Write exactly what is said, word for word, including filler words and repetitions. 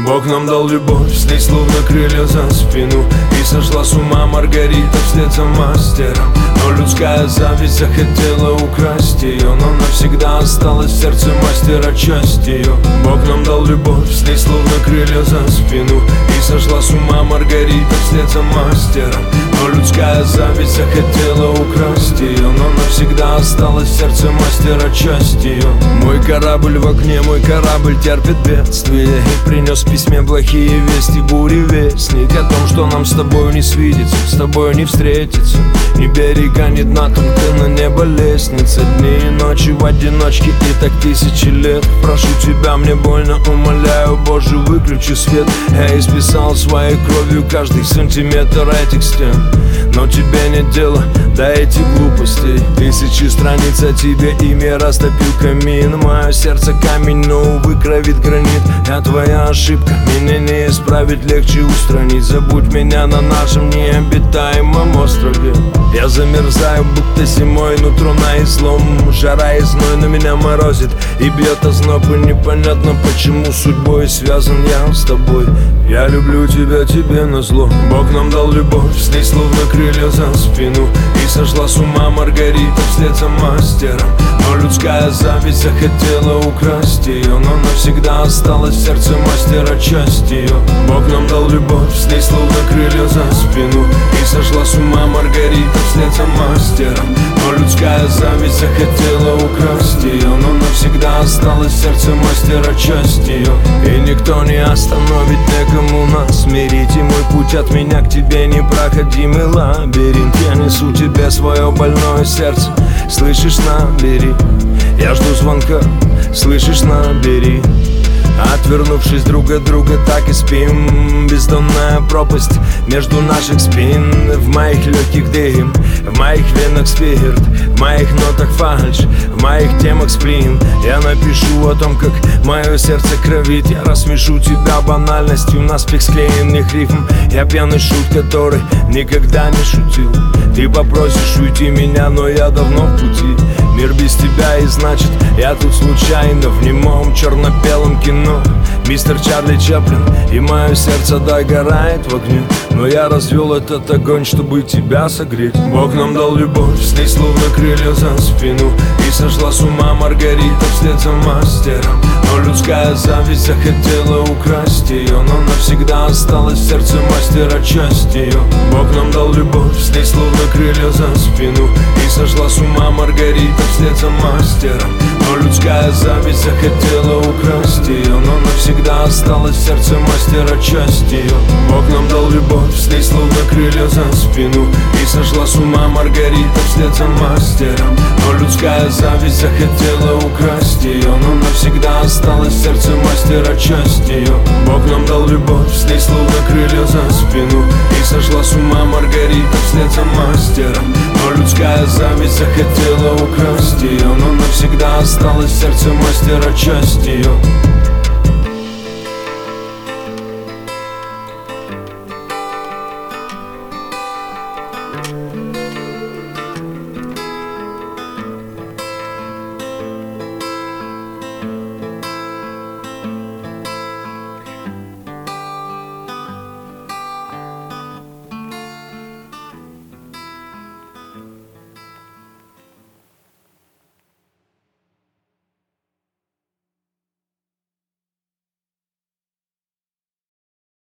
Бог нам дал любовь, с ней словно крылья за спину. И сошла с ума Маргарита вслед за мастером. Но людская зависть захотела украсть ее, но навсегда осталась в сердце мастера часть ее. Бог нам дал любовь, с ней словно крылья за спину. И сошла с ума Маргарита вслед за мастером. Но людская зависть захотела украсть ее, но навсегда осталась в сердце мастера часть ее. Мой корабль в огне, мой корабль терпит бедствие, и принес в письме плохие вести, бури вестник о том, что нам с тобой не свидеться, с тобой не встретиться. Ни берега, ни дна, только на небо лестница. Дни и ночи в одиночке, и так тысячи лет. Прошу тебя, мне больно, умоляю, Боже, выключи свет. Я исписал своей кровью каждый сантиметр этих стен, но тебе нет дела до этих глупостей. Тысячи страниц о тебе, имя растопил камин. Мое сердце камень, но, увы, кровит гранит. Я твоя ошибка, меня не исправить, легче устранить. Забудь меня на нашем необитаемом острове. Я замерзаю, будто зимой, нутро на излом. Жара и зной на меня морозит, и бьет озноб, и непонятно, почему судьбой связан я с тобой. Я люблю тебя, тебе назло. Бог нам дал любовь, с ней словно крылья за спину. И сошла с ума Маргарита вслед за мастером. Но людская зависть захотела украсть ее, но навсегда осталась в сердце мастера часть ее. Бог нам дал любовь, с ней словно крылья за спину. И сошла с ума Маргарита вслед за мастером. Но людская зависть захотела украсть ее, но навсегда осталась в сердце мастера часть ее. И никто не остановит, некому нас смирить. И мой путь от меня к тебе непроходимый лабиринт. Я несу тебе свое больное сердце, слышишь, набери. Я жду звонка, слышишь, набери. Отвернувшись друг от друга, так и спим. Бездонная пропасть между наших спин. В моих легких дым, в моих венах спирт, в моих нотах фальшь, в моих темах сплин. Я напишу о том, как мое сердце кровит. Я рассмешу тебя банальностью наспех склеенных рифм. Я пьяный шут, который никогда не шутил. Ты попросишь уйти меня, но я давно в пути. Мир без тебя, и значит я тут случайно в немом черно-белом кино. Мистер Чарли Чаплин, и мое сердце догорает в огне. Но я развел этот огонь, чтобы тебя согреть. Бог нам дал любовь, с ней словно крылья за спину. И сошла с ума Маргарита вслед за мастером. Но людская зависть захотела украсть ее, но навсегда осталась в сердце мастера часть ее. Бог нам дал любовь, с ней словно крылья за спину. И сошла с ума Маргарита вслед за мастером. Но людская зависть захотела украсть ее, но навсегда осталась в сердце мастера часть ее. Бог нам дал любовь, с ней словно крылья за спину. И сошла с ума Маргарита вслед за мастером. Но людская зависть захотела украсть ее, но навсегда осталась в сердце мастера часть ее. Бог нам дал любовь, с ней словно крылья за спину. И сошла с ума Маргарита вслед за мастером. Но людская зависть захотела украсть ее, но навсегда осталась в сердце мастера часть ее.